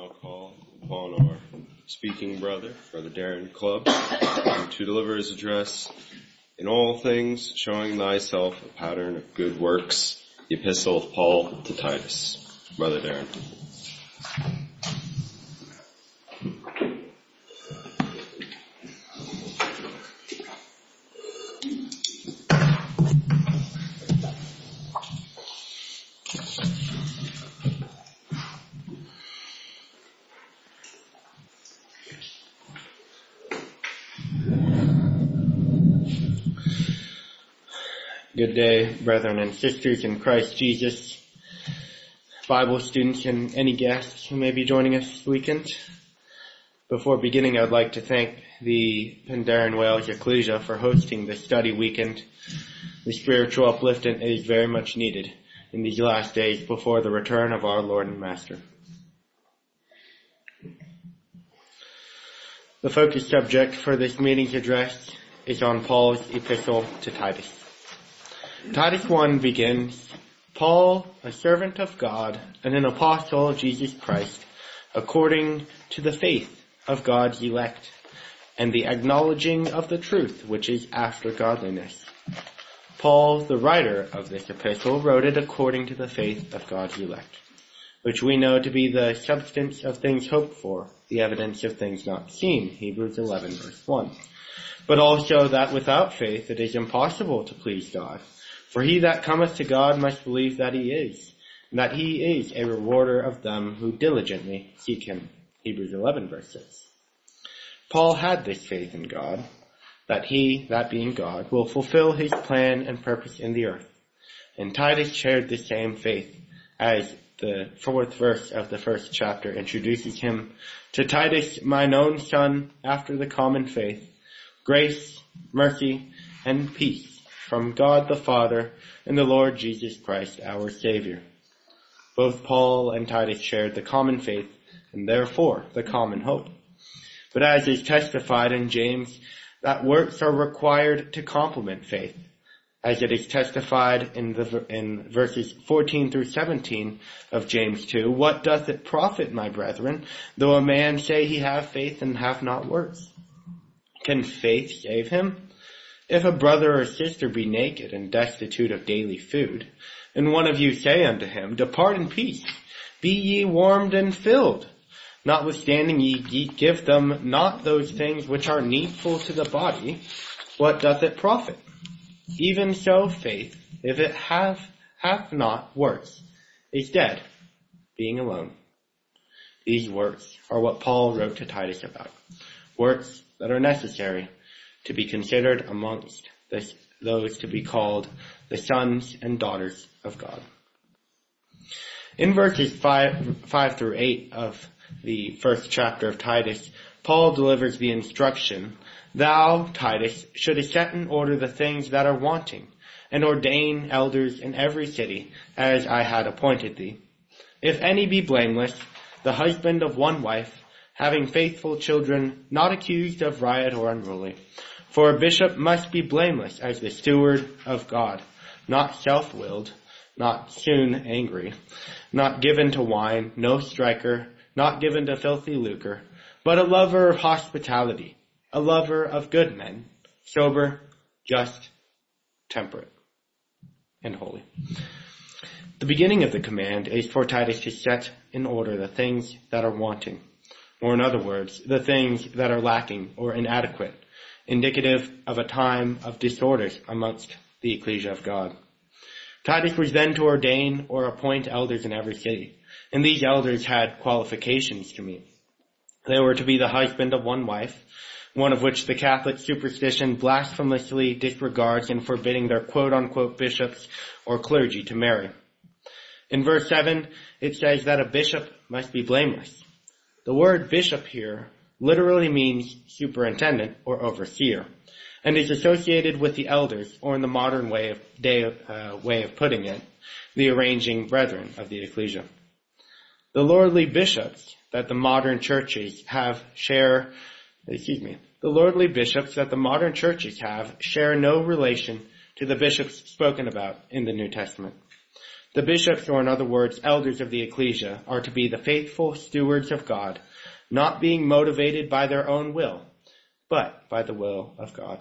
now call upon our speaking brother, Brother Darren Clubb, to deliver his address, In All Things Showing Thyself a Pattern of Good Works, the Epistle of Paul to Titus. Brother Darren. Good day, brethren and sisters in Christ Jesus, Bible students and any guests who may be joining us this weekend. Before beginning, I would like to thank the Penderyn Wales Ecclesia for hosting the study weekend. The spiritual upliftment is very much needed in these last days before the return of our Lord and Master. The focus subject for this meeting's address is on Paul's epistle to Titus. Titus 1 begins, Paul, a servant of God and an apostle of Jesus Christ, according to the faith of God's elect, and the acknowledging of the truth which is after godliness. Paul, the writer of this epistle, wrote it according to the faith of God's elect, which we know to be the substance of things hoped for, the evidence of things not seen, Hebrews 11 verse 1. But also that without faith it is impossible to please God. For he that cometh to God must believe that he is, and that he is a rewarder of them who diligently seek him. Hebrews 11 verse 6. Paul had this faith in God, that he, that being God, will fulfill his plan and purpose in the earth. And Titus shared the same faith, as the 4th verse of the 1st chapter introduces him. To Titus, mine own son, after the common faith, grace, mercy, and peace from God the Father and the Lord Jesus Christ our Savior. Both Paul and Titus shared the common faith and therefore the common hope. But as is testified in James, that works are required to complement faith. As it is testified in verses 14 through 17 of James 2, what doth it profit, my brethren, though a man say he have faith and have not works? Can faith save him? If a brother or sister be naked and destitute of daily food, and one of you say unto him, Depart in peace, be ye warmed and filled, notwithstanding ye give them not those things which are needful to the body, what doth it profit? Even so faith, if it hath not works, is dead, being alone. These works are what Paul wrote to Titus about, works that are necessary to be considered amongst those to be called the sons and daughters of God. In verses 5 through 8 of the 1st chapter of Titus, Paul delivers the instruction, Thou, Titus, shouldest set in order the things that are wanting, and ordain elders in every city, as I had appointed thee. If any be blameless, the husband of one wife, having faithful children, not accused of riot or unruly. For a bishop must be blameless as the steward of God, not self-willed, not soon angry, not given to wine, no striker, not given to filthy lucre, but a lover of hospitality, a lover of good men, sober, just, temperate, and holy. The beginning of the command is for Titus to set in order the things that are wanting, or in other words, the things that are lacking or inadequate, indicative of a time of disorders amongst the ecclesia of God. Titus was then to ordain or appoint elders in every city, and these elders had qualifications to meet. They were to be the husband of one wife, one of which the Catholic superstition blasphemously disregards in forbidding their quote-unquote bishops or clergy to marry. In verse 7, it says that a bishop must be blameless. The word bishop here literally means superintendent or overseer, and is associated with the elders, or in the modern way of putting it, the arranging brethren of the ecclesia. The lordly bishops that the modern churches have share no relation to the bishops spoken about in the New Testament. The bishops, or in other words, elders of the ecclesia, are to be the faithful stewards of God, not being motivated by their own will, but by the will of God.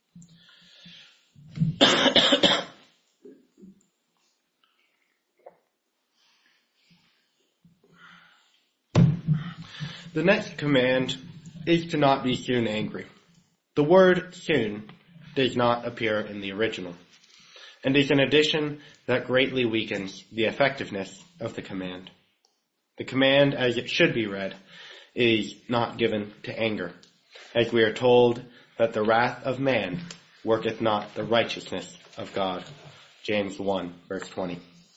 The next command is to not be soon angry. The word soon does not appear in the original, and is an addition that greatly weakens the effectiveness of the command. The command, as it should be read, is not given to anger, as we are told that the wrath of man worketh not the righteousness of God. James 1, verse 20.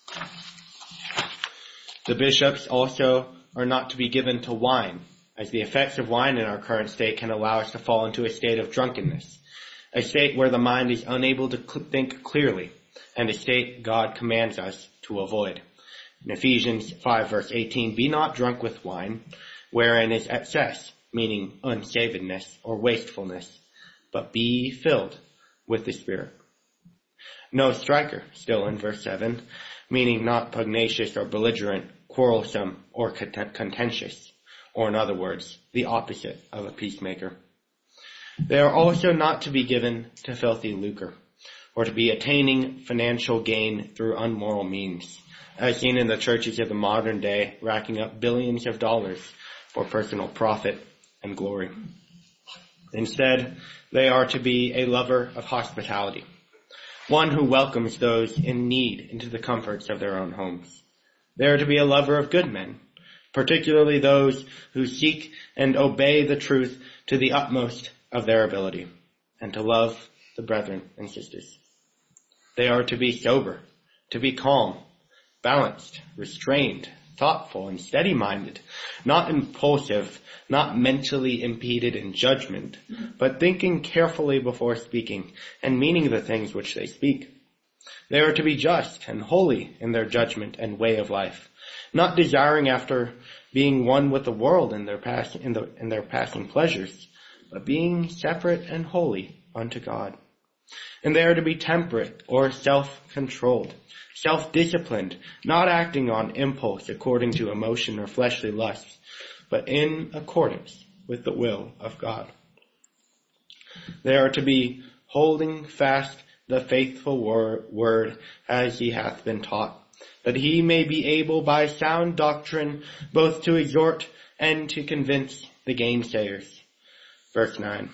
The bishops also are not to be given to wine, as the effects of wine in our current state can allow us to fall into a state of drunkenness, a state where the mind is unable to think clearly, and a state God commands us to avoid. In Ephesians 5, verse 18, be not drunk with wine, wherein is excess, meaning unsavedness or wastefulness, but be filled with the Spirit. No striker, still in verse 7, meaning not pugnacious or belligerent, quarrelsome or contentious, or in other words, the opposite of a peacemaker. They are also not to be given to filthy lucre, or to be attaining financial gain through unmoral means, as seen in the churches of the modern day, racking up billions of dollars for personal profit and glory. Instead, they are to be a lover of hospitality, one who welcomes those in need into the comforts of their own homes. They are to be a lover of good men, particularly those who seek and obey the truth to the utmost of their ability, and to love the brethren and sisters. They are to be sober, to be calm, balanced, restrained, thoughtful, and steady-minded, not impulsive, not mentally impeded in judgment, but thinking carefully before speaking and meaning the things which they speak. They are to be just and holy in their judgment and way of life, not desiring after being one with the world in their passing pleasures, but being separate and holy unto God. And they are to be temperate or self-controlled, self-disciplined, not acting on impulse according to emotion or fleshly lusts, but in accordance with the will of God. They are to be holding fast the faithful word as he hath been taught, that he may be able by sound doctrine both to exhort and to convince the gainsayers. Verse 9.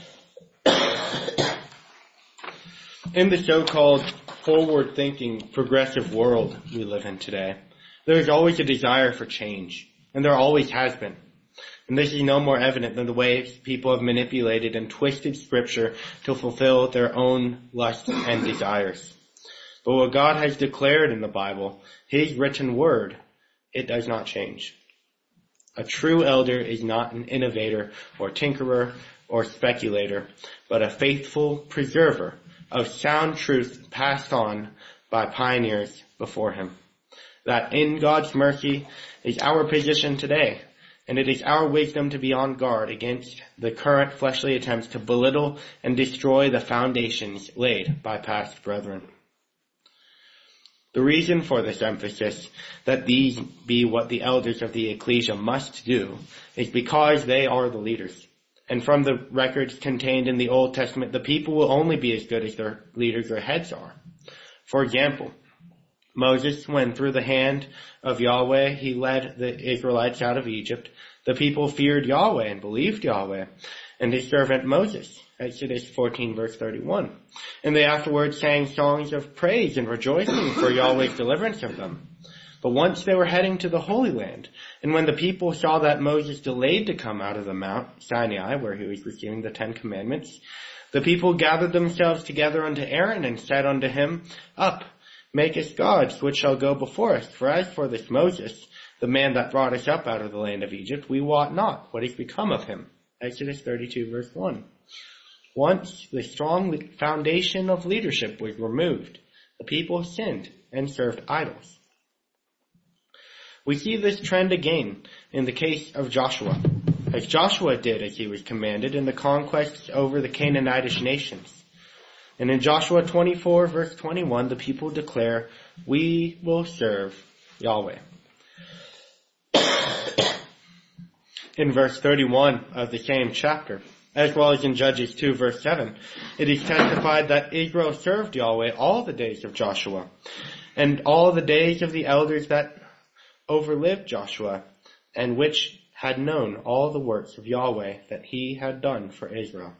In the so-called forward-thinking, progressive world we live in today, there is always a desire for change, and there always has been. And this is no more evident than the way people have manipulated and twisted Scripture to fulfill their own lusts and desires. But what God has declared in the Bible, His written word, it does not change. A true elder is not an innovator or tinkerer or speculator, but a faithful preserver of sound truth passed on by pioneers before him. That in God's mercy is our position today, and it is our wisdom to be on guard against the current fleshly attempts to belittle and destroy the foundations laid by past brethren. The reason for this emphasis that these be what the elders of the ecclesia must do is because they are the leaders. And from the records contained in the Old Testament, the people will only be as good as their leaders or heads are. For example, Moses, when through the hand of Yahweh he led the Israelites out of Egypt, the people feared Yahweh and believed Yahweh and his servant Moses. Exodus 14 verse 31. And they afterwards sang songs of praise and rejoicing for Yahweh's deliverance of them. But once they were heading to the Holy Land, and when the people saw that Moses delayed to come out of the Mount Sinai, where he was receiving the 10 Commandments, the people gathered themselves together unto Aaron and said unto him, Up, make us gods, which shall go before us. For as for this Moses, the man that brought us up out of the land of Egypt, we wot not what is become of him. Exodus 32 verse 1. Once the strong foundation of leadership was removed, the people sinned and served idols. We see this trend again in the case of Joshua, as Joshua did as he was commanded in the conquests over the Canaanitish nations. And in Joshua 24 verse 21, the people declare, "We will serve Yahweh." In verse 31 of the same chapter, as well as in Judges 2 verse 7, it is testified that Israel served Yahweh all the days of Joshua, and all the days of the elders that overlived Joshua, and which had known all the works of Yahweh that he had done for Israel.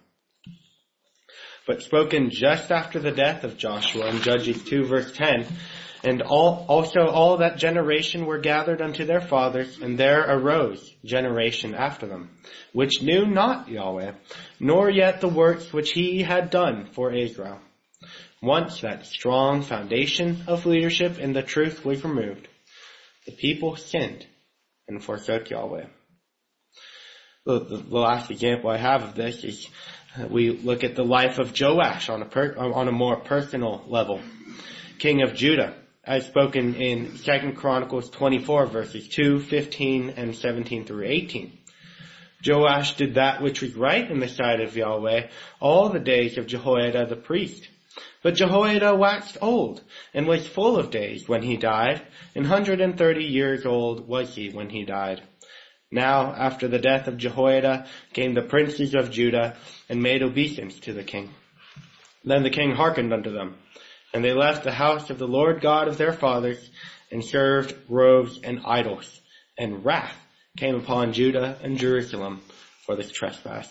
But spoken just after the death of Joshua in Judges 2 verse 10, "And all that generation were gathered unto their fathers, and there arose generation after them, which knew not Yahweh, nor yet the works which he had done for Israel." Once that strong foundation of leadership in the truth was removed, the people sinned and forsook Yahweh. The last example I have of this is we look at the life of Joash on a more personal level, king of Judah, as spoken in 2 Chronicles 24 verses 2, 15, and 17 through 18. Joash did that which was right in the sight of Yahweh all the days of Jehoiada the priest. But Jehoiada waxed old, and was full of days when he died, and 130 years old was he when he died. Now, after the death of Jehoiada, came the princes of Judah, and made obeisance to the king. Then the king hearkened unto them, and they left the house of the Lord God of their fathers, and served groves and idols, and wrath came upon Judah and Jerusalem for this trespass.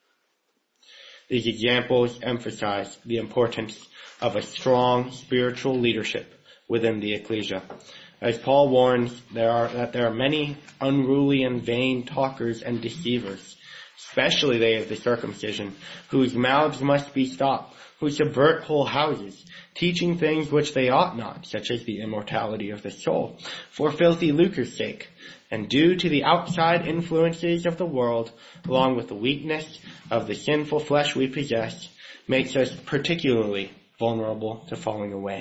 These examples emphasize the importance of a strong spiritual leadership within the ecclesia. As Paul warns, there are many unruly and vain talkers and deceivers, especially they of the circumcision, whose mouths must be stopped, who subvert whole houses, teaching things which they ought not, such as the immortality of the soul, for filthy lucre's sake, and due to the outside influences of the world, along with the weakness of the sinful flesh we possess, makes us particularly vulnerable to falling away.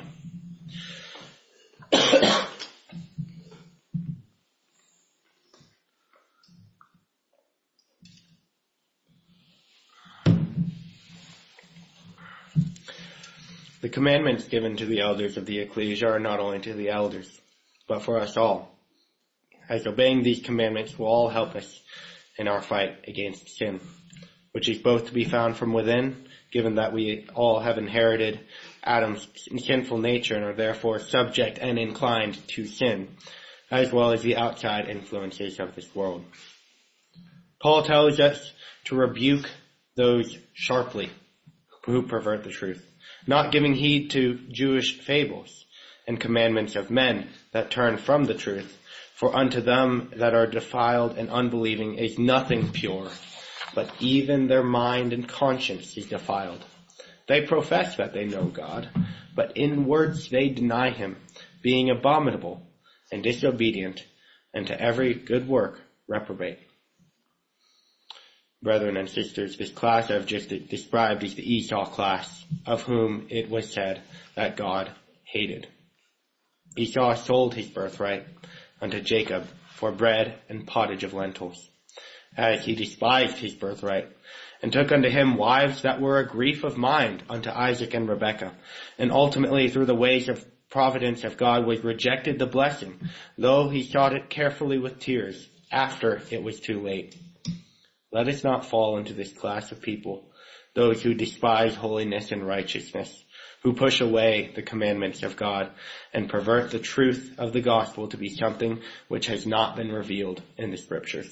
The commandments given to the elders of the ecclesia are not only to the elders, but for us all, as obeying these commandments will all help us in our fight against sin, which is both to be found from within, given that we all have inherited Adam's sinful nature and are therefore subject and inclined to sin, as well as the outside influences of this world. Paul tells us to rebuke those sharply who pervert the truth, not giving heed to Jewish fables and commandments of men that turn from the truth, for unto them that are defiled and unbelieving is nothing pure, but even their mind and conscience is defiled. They profess that they know God, but in words they deny him, being abominable and disobedient, and to every good work reprobate. Brethren and sisters, this class I've just described is the Esau class, of whom it was said that God hated. Esau sold his birthright unto Jacob for bread and pottage of lentils, as he despised his birthright, and took unto him wives that were a grief of mind unto Isaac and Rebekah, and ultimately through the ways of providence of God was rejected the blessing, though he sought it carefully with tears after it was too late. Let us not fall into this class of people, those who despise holiness and righteousness, who push away the commandments of God and pervert the truth of the gospel to be something which has not been revealed in the scriptures.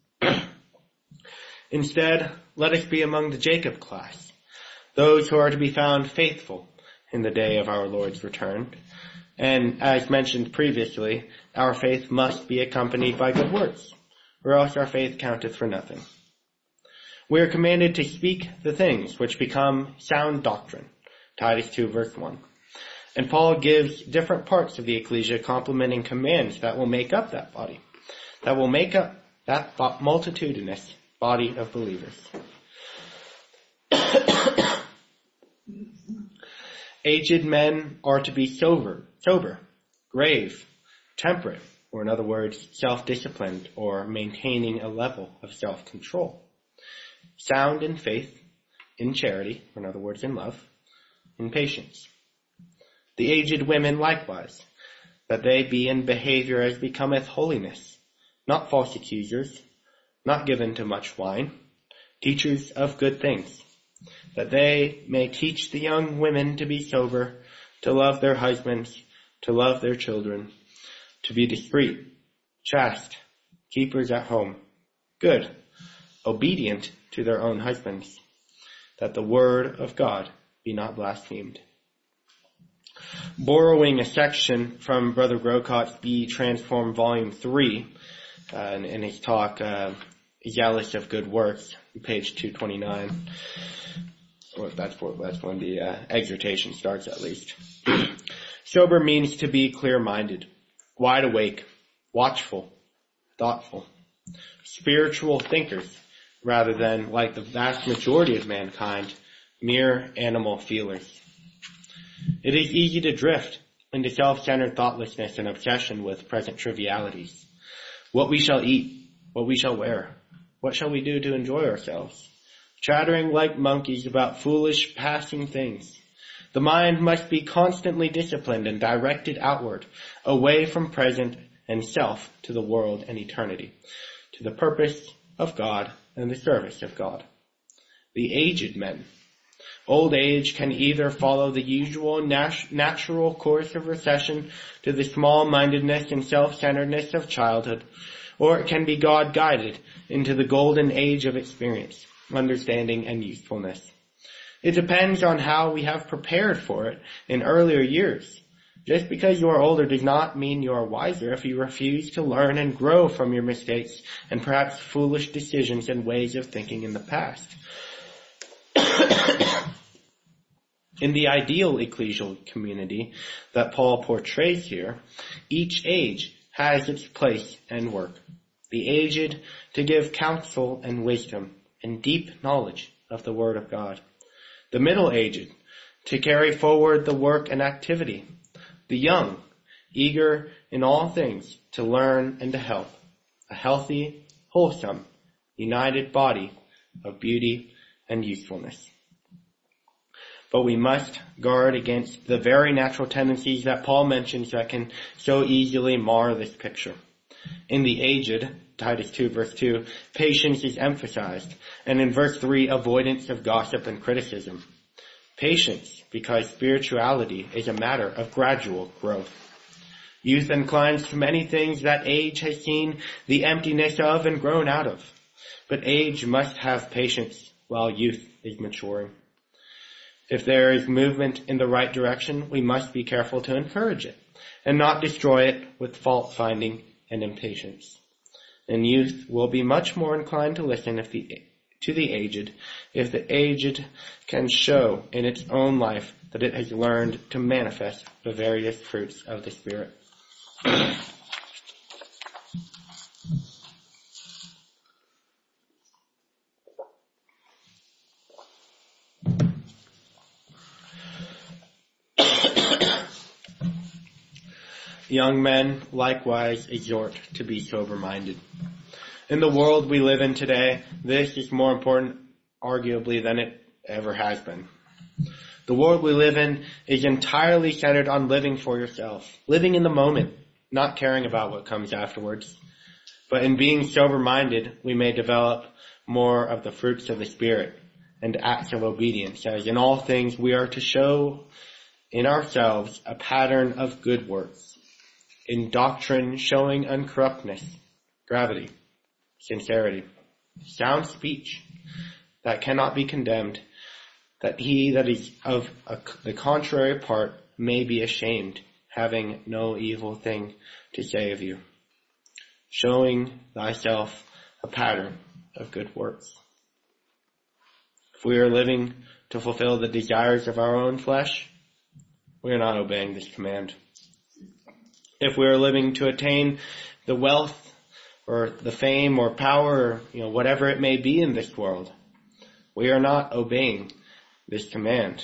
Instead, let us be among the Jacob class, those who are to be found faithful in the day of our Lord's return. And as mentioned previously, our faith must be accompanied by good works, or else our faith counteth for nothing. We are commanded to speak the things which become sound doctrine, Titus 2 verse 1. And Paul gives different parts of the ecclesia complementing commands that will make up that body, that will make up that multitudinous body of believers. Aged men are to be sober, grave, temperate, or in other words, self-disciplined, or maintaining a level of self-control. Sound in faith, in charity, or in other words, in love, in patience. The aged women likewise, that they be in behavior as becometh holiness, not false accusers, not given to much wine, teachers of good things, that they may teach the young women to be sober, to love their husbands, to love their children, to be discreet, chaste, keepers at home, good, obedient to their own husbands, that the word of God be not blasphemed. Borrowing a section from Brother Grocot's Be Transformed Volume 3, in his talk, Zealous of Good Works, page 229. Well, that's when the exhortation starts, at least. Sober means to be clear-minded, wide awake, watchful, thoughtful, spiritual thinkers, rather than, like the vast majority of mankind, mere animal feelers. It is easy to drift into self-centered thoughtlessness and obsession with present trivialities. What we shall eat, what we shall wear, what shall we do to enjoy ourselves? Chattering like monkeys about foolish passing things. The mind must be constantly disciplined and directed outward, away from present and self to the world and eternity, to the purpose of God and the service of God. The aged men. Old age can either follow the usual natural course of recession to the small-mindedness and self-centeredness of childhood, or it can be God-guided into the golden age of experience, understanding, and usefulness. It depends on how we have prepared for it in earlier years. Just because you are older does not mean you are wiser if you refuse to learn and grow from your mistakes and perhaps foolish decisions and ways of thinking in the past. In the ideal ecclesial community that Paul portrays here, each age has its place and work. The aged to give counsel and wisdom and deep knowledge of the Word of God. The middle aged to carry forward the work and activity. The young, eager in all things to learn and to help. A healthy, wholesome, united body of beauty and usefulness. But we must guard against the very natural tendencies that Paul mentions that can so easily mar this picture. In the aged, Titus 2 verse 2, patience is emphasized, and in verse 3, avoidance of gossip and criticism. Patience, because spirituality is a matter of gradual growth. Youth inclines to many things that age has seen the emptiness of and grown out of. But age must have patience while youth is maturing. If there is movement in the right direction, we must be careful to encourage it and not destroy it with fault-finding and impatience. And youth will be much more inclined to listen to the aged if the aged can show in its own life that it has learned to manifest the various fruits of the Spirit. Young men likewise exhort to be sober-minded. In the world we live in today, this is more important, arguably, than it ever has been. The world we live in is entirely centered on living for yourself, living in the moment, not caring about what comes afterwards. But in being sober-minded, we may develop more of the fruits of the Spirit and acts of obedience, as in all things we are to show in ourselves a pattern of good works. In doctrine, showing uncorruptness, gravity, sincerity, sound speech that cannot be condemned, that he that is of the contrary part may be ashamed, having no evil thing to say of you. Showing thyself a pattern of good works. If we are living to fulfill the desires of our own flesh, we are not obeying this command. If we are living to attain the wealth or the fame or power, or whatever it may be in this world, we are not obeying this command.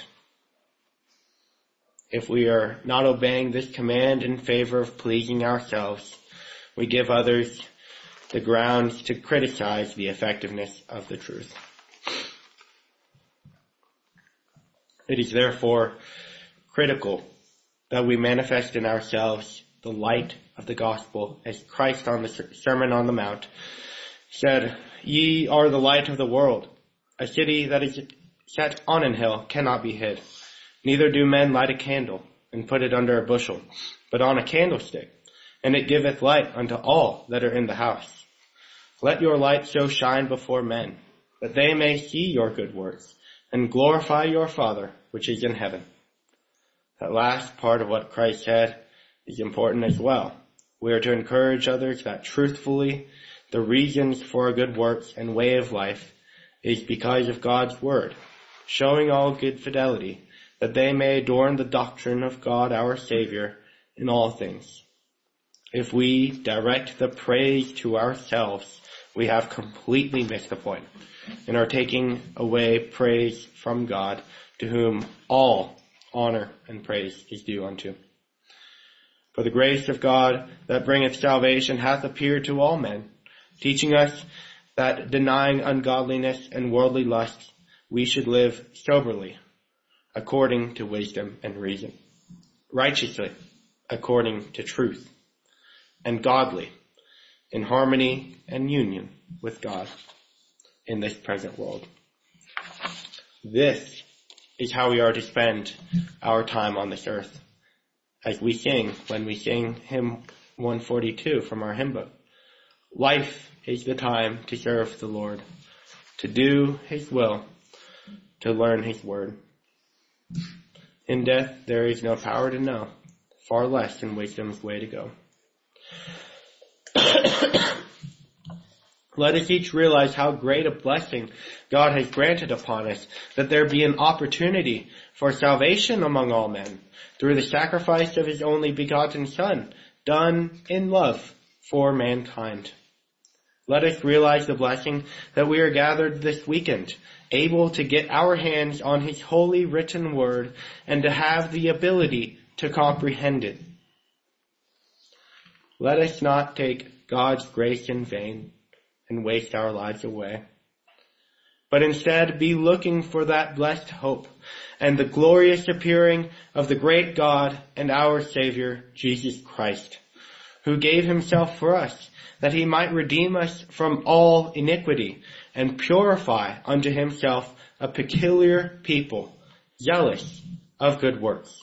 If we are not obeying this command in favor of pleasing ourselves, we give others the grounds to criticize the effectiveness of the truth. It is therefore critical that we manifest in ourselves the light of the gospel, as Christ on the Sermon on the Mount said, "Ye are the light of the world. A city that is set on an hill cannot be hid. Neither do men light a candle and put it under a bushel, but on a candlestick, and it giveth light unto all that are in the house. Let your light so shine before men, that they may see your good works, and glorify your Father which is in heaven." That last part of what Christ said is important as well. We are to encourage others that truthfully the reasons for good works and way of life is because of God's word, showing all good fidelity, that they may adorn the doctrine of God our Savior in all things. If we direct the praise to ourselves, we have completely missed the point and are taking away praise from God, to whom all honor and praise is due unto. For the grace of God that bringeth salvation hath appeared to all men, teaching us that denying ungodliness and worldly lusts, we should live soberly, according to wisdom and reason, righteously, according to truth, and godly, in harmony and union with God in this present world. This is how we are to spend our time on this earth. As we sing, when we sing hymn 142 from our hymn book, life is the time to serve the Lord, to do his will, to learn his word. In death there is no power to know, far less in wisdom's way to go. Let us each realize how great a blessing God has granted upon us, that there be an opportunity for salvation among all men through the sacrifice of his only begotten Son, done in love for mankind. Let us realize the blessing that we are gathered this weekend, able to get our hands on his holy written word and to have the ability to comprehend it. Let us not take God's grace in vain and waste our lives away, but instead be looking for that blessed hope and the glorious appearing of the great God and our Savior, Jesus Christ, who gave himself for us, that he might redeem us from all iniquity and purify unto himself a peculiar people, zealous of good works.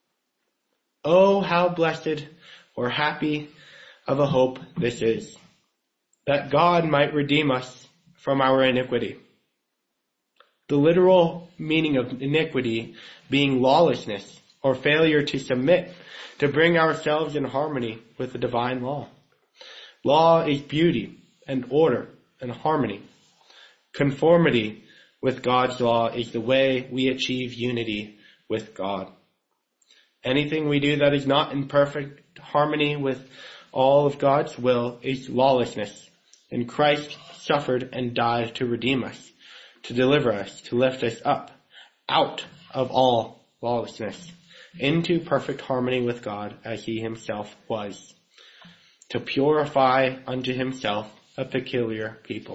Oh, how blessed or happy of a hope this is, that God might redeem us from our iniquity. The literal meaning of iniquity being lawlessness or failure to submit, to bring ourselves in harmony with the divine law. Law is beauty and order and harmony. Conformity with God's law is the way we achieve unity with God. Anything we do that is not in perfect harmony with all of God's will is lawlessness. And Christ suffered and died to redeem us, to deliver us, to lift us up out of all lawlessness into perfect harmony with God as he himself was, to purify unto himself a peculiar people,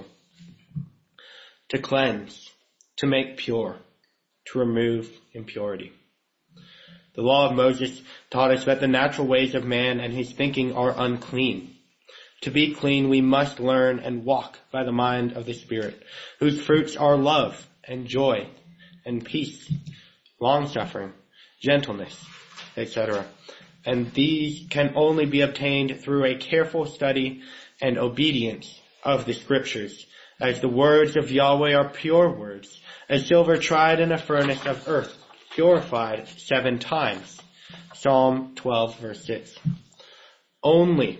to cleanse, to make pure, to remove impurity. The law of Moses taught us that the natural ways of man and his thinking are unclean. To be clean, we must learn and walk by the mind of the Spirit, whose fruits are love and joy and peace, long-suffering, gentleness, etc. And these can only be obtained through a careful study and obedience of the Scriptures, as the words of Yahweh are pure words, as silver tried in a furnace of earth, purified 7 times. Psalm 12, verse 6. Only,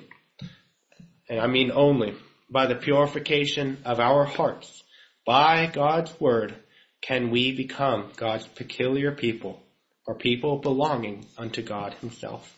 by the purification of our hearts, by God's word, can we become God's peculiar people, or people belonging unto God himself.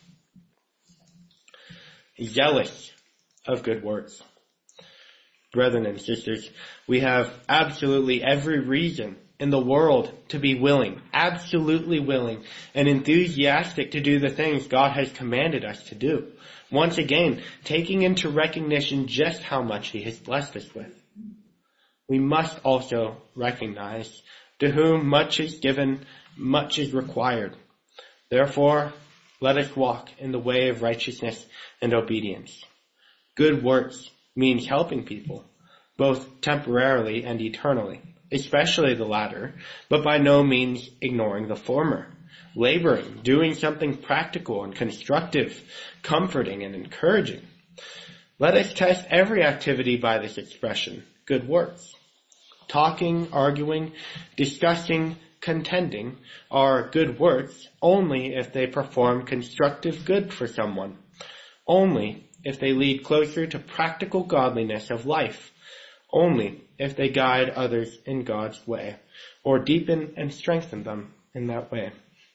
Zealous of good works. Brethren and sisters, we have absolutely every reason in the world to be willing, absolutely willing and enthusiastic to do the things God has commanded us to do. Once again, taking into recognition just how much he has blessed us with. We must also recognize to whom much is given, much is required. Therefore, let us walk in the way of righteousness and obedience. Good works means helping people, both temporarily and eternally, especially the latter, but by no means ignoring the former. Laboring, doing something practical and constructive, comforting and encouraging. Let us test every activity by this expression, good works. Talking, arguing, discussing, contending are good works only if they perform constructive good for someone, only if they lead closer to practical godliness of life, only if they guide others in God's way, or deepen and strengthen them in that way.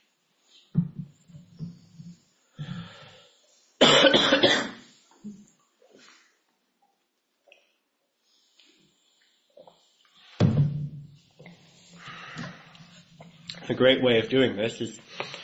A great way of doing this is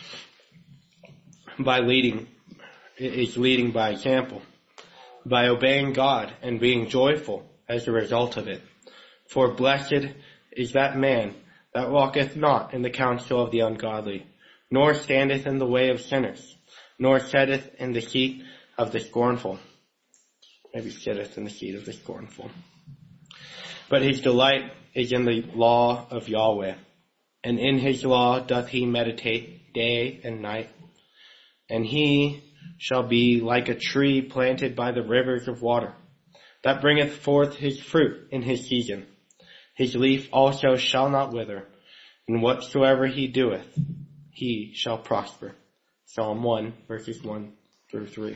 leading by example, by obeying God and being joyful as a result of it. For blessed is that man that walketh not in the counsel of the ungodly, nor standeth in the way of sinners, nor sitteth in the seat of the scornful. Maybe sitteth in the seat of the scornful. But his delight is in the law of Yahweh, and in his law doth he meditate day and night. And he shall be like a tree planted by the rivers of water, that bringeth forth his fruit in his season. His leaf also shall not wither, and whatsoever he doeth, he shall prosper. Psalm 1, verses 1 through 3.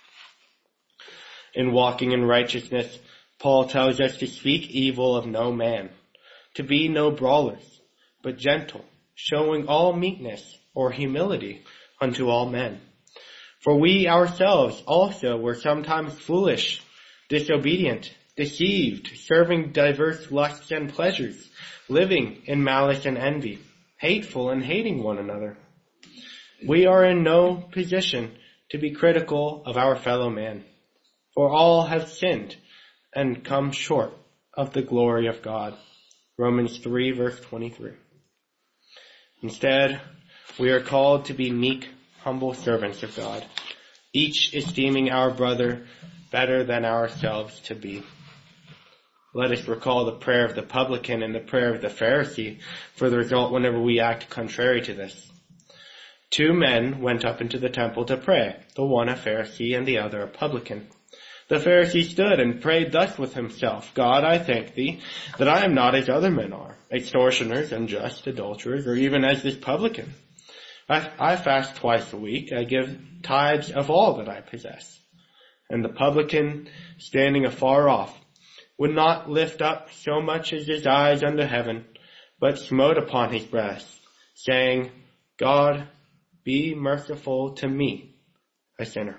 In walking in righteousness, Paul tells us to speak evil of no man, to be no brawlers, but gentle, showing all meekness or humility unto all men. For we ourselves also were sometimes foolish, disobedient, deceived, serving diverse lusts and pleasures, living in malice and envy, hateful and hating one another. We are in no position to be critical of our fellow man, for all have sinned and come short of the glory of God. Romans 3, verse 23. Instead, we are called to be meek, humble servants of God, each esteeming our brother better than ourselves to be. Let us recall the prayer of the publican and the prayer of the Pharisee for the result whenever we act contrary to this. 2 men went up into the temple to pray, the one a Pharisee and the other a publican. The Pharisee stood and prayed thus with himself, God, I thank thee that I am not as other men are, extortioners, unjust, adulterers, or even as this publican. I fast twice a week. I give tithes of all that I possess. And the publican, standing afar off, would not lift up so much as his eyes unto heaven, but smote upon his breast, saying, God, be merciful to me, a sinner.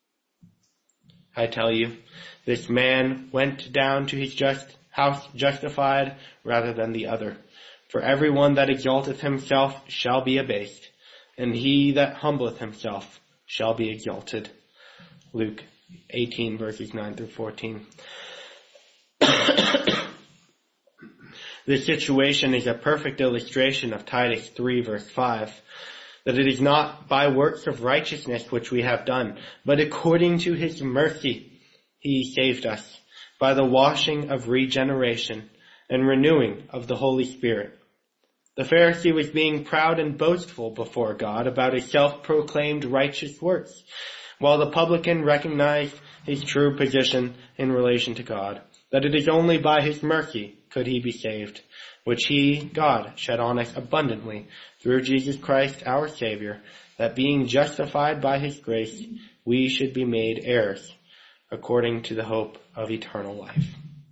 I tell you, this man went down to his house justified rather than the other. For everyone that exalteth himself shall be abased, and he that humbleth himself shall be exalted. Luke 18, verses 9 through 14. This situation is a perfect illustration of Titus 3, verse 5. That it is not by works of righteousness which we have done, but according to his mercy he saved us, by the washing of regeneration and renewing of the Holy Spirit. The Pharisee was being proud and boastful before God about his self-proclaimed righteous works, while the publican recognized his true position in relation to God, that it is only by his mercy could he be saved, which he, God, shed on us abundantly through Jesus Christ our Savior, that being justified by his grace, we should be made heirs, according to the hope of eternal life.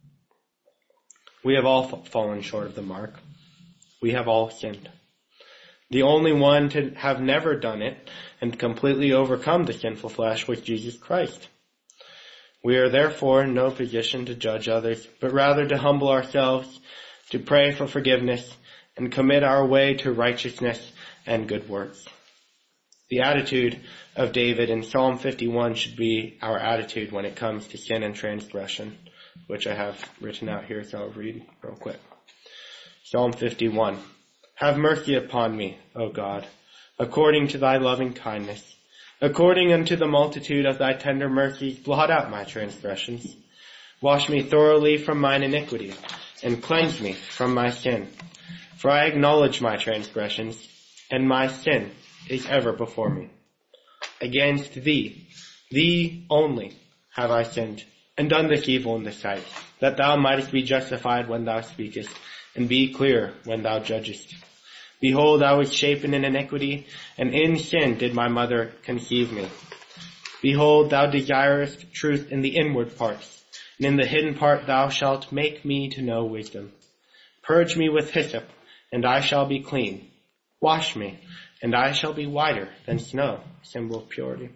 We have all fallen short of the mark. We have all sinned. The only one to have never done it and completely overcome the sinful flesh was Jesus Christ. We are therefore in no position to judge others, but rather to humble ourselves, to pray for forgiveness, and commit our way to righteousness and good works. The attitude of David in Psalm 51 should be our attitude when it comes to sin and transgression, which I have written out here, so I'll read real quick. Psalm 51. Have mercy upon me, O God, according to thy loving kindness. According unto the multitude of thy tender mercies, blot out my transgressions. Wash me thoroughly from mine iniquity, and cleanse me from my sin. For I acknowledge my transgressions, and my sin is ever before me. Against thee, thee only, have I sinned, and done this evil in thy sight, that thou mightest be justified when thou speakest, and be clear when thou judgest. Behold, I was shapen in iniquity, and in sin did my mother conceive me. Behold, thou desirest truth in the inward parts, and in the hidden part thou shalt make me to know wisdom. Purge me with hyssop, and I shall be clean. Wash me, and I shall be whiter than snow, symbol of purity.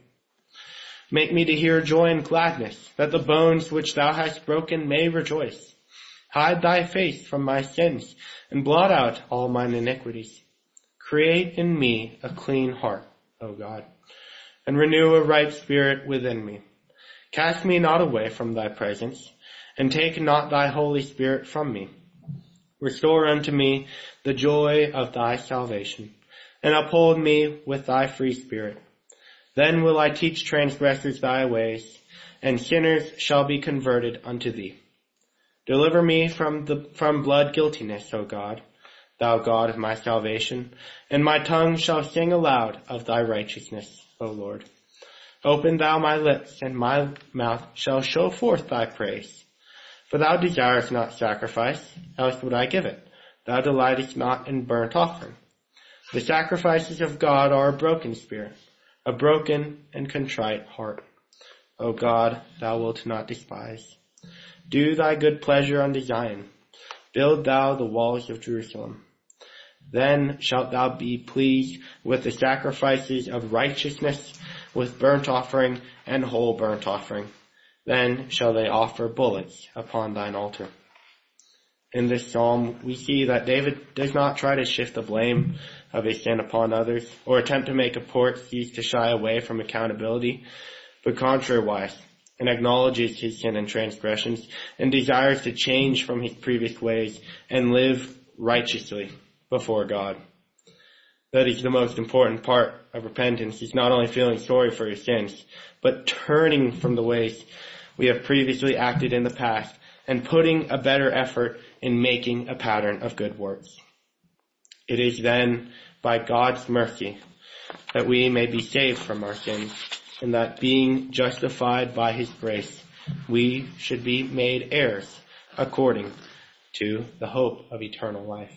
Make me to hear joy and gladness, that the bones which thou hast broken may rejoice. Hide thy face from my sins, and blot out all mine iniquities. Create in me a clean heart, O God, and renew a right spirit within me. Cast me not away from thy presence, and take not thy Holy Spirit from me. Restore unto me the joy of thy salvation, and uphold me with thy free spirit. Then will I teach transgressors thy ways, and sinners shall be converted unto thee. Deliver me from blood guiltiness, O God, thou God of my salvation, and my tongue shall sing aloud of thy righteousness, O Lord. Open thou my lips, and my mouth shall show forth thy praise. For thou desirest not sacrifice, else would I give it. Thou delightest not in burnt offering. The sacrifices of God are a broken spirit, a broken and contrite heart. O God, thou wilt not despise. Do thy good pleasure unto Zion. Build thou the walls of Jerusalem. Then shalt thou be pleased with the sacrifices of righteousness, with burnt offering and whole burnt offering. Then shall they offer bullocks upon thine altar. In this psalm, we see that David does not try to shift the blame of his sin upon others, or attempt to make a poor excuse to shy away from accountability, but contrariwise, and acknowledges his sin and transgressions, and desires to change from his previous ways and live righteously before God. That is the most important part of repentance, is not only feeling sorry for your sins, but turning from the ways we have previously acted in the past, and putting a better effort in making a pattern of good works. It is then by God's mercy that we may be saved from our sins, and that being justified by his grace, we should be made heirs according to the hope of eternal life.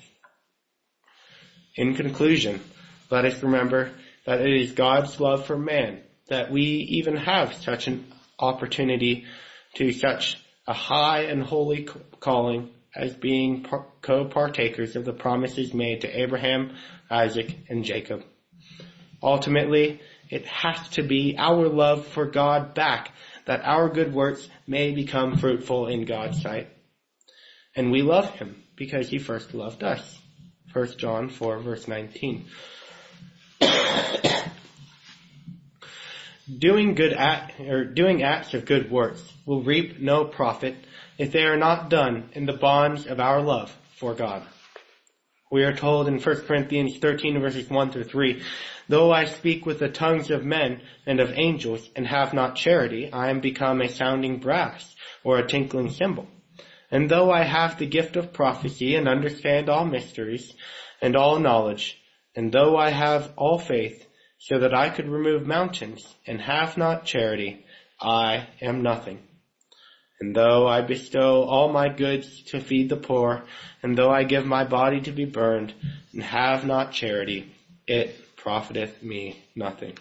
In conclusion, let us remember that it is God's love for man that we even have such an opportunity to such a high and holy calling as being co-partakers of the promises made to Abraham, Isaac, and Jacob. Ultimately, it has to be our love for God back, that our good works may become fruitful in God's sight. And we love him because he first loved us. 1 John 4 verse 19. Doing acts of good works will reap no profit if they are not done in the bonds of our love for God. We are told in 1 Corinthians 13 verses 1 through 3, though I speak with the tongues of men and of angels and have not charity, I am become a sounding brass or a tinkling cymbal. And though I have the gift of prophecy and understand all mysteries and all knowledge, and though I have all faith so that I could remove mountains and have not charity, I am nothing. And though I bestow all my goods to feed the poor, and though I give my body to be burned, and have not charity, it profiteth me nothing.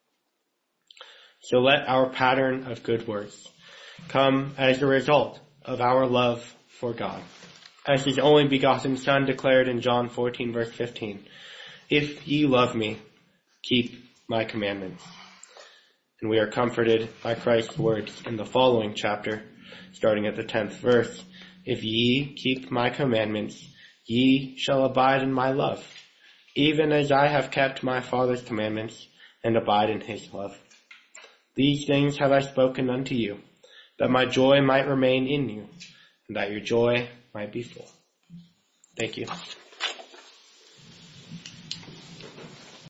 So let our pattern of good works come as a result of our love for God. As his only begotten Son declared in John 14 verse 15, if ye love me, keep my commandments. And we are comforted by Christ's words in the following chapter, starting at the 10th verse. If ye keep my commandments, ye shall abide in my love, even as I have kept my Father's commandments and abide in his love. These things have I spoken unto you, that my joy might remain in you, and that your joy might be full. Thank you.